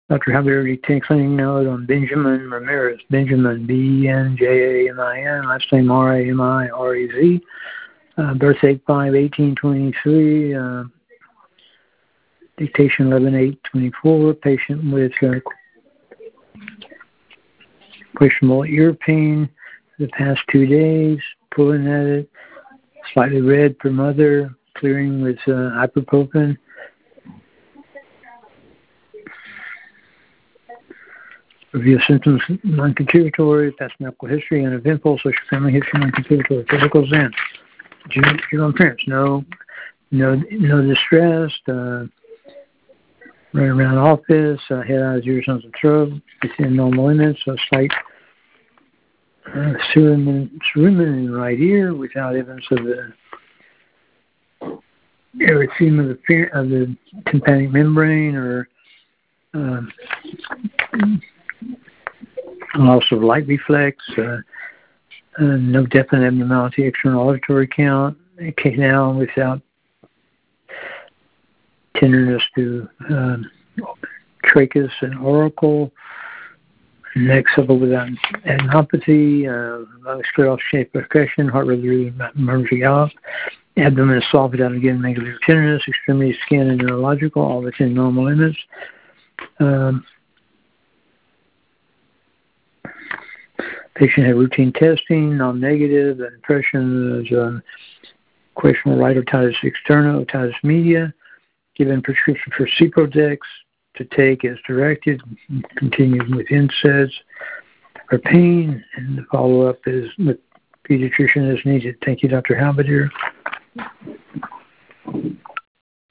Dr. Javier clinic note on Benjamin Ramirez. Benjamin, Benjamin, last name Ramirez. Birth date 5/18/23. Dictation 11/8/24. Patient with questionable ear pain for the past 2 days. Pulling at it. Slightly red per mother. Clearing with ibuprofen. Review symptoms, non-contributory, past medical history, uneventful, social family history, non-contributory, physical Zen. General appearance, no distress, running around office, head, eyes, ears, nose, and throat, within normal limits, a slight cerumen in the right ear without evidence of the erythema of the tympanic membrane or loss of light reflex, no definite abnormality, external auditory count, canal without tenderness to trachea and auricle, neck supple without adenopathy, lung scleral shaped percussion, heart rate emergency out, abdomen is soft without again negative tenderness, extremity skin and neurological, all within normal limits. Patient had routine testing, non-negative. The impression is questionable right otitis externa, otitis media. Given prescription for Ciprodex to take as directed. Continued with NSAIDs for pain, and the follow-up is with pediatrician as needed. Thank you, Dr. Halberdier.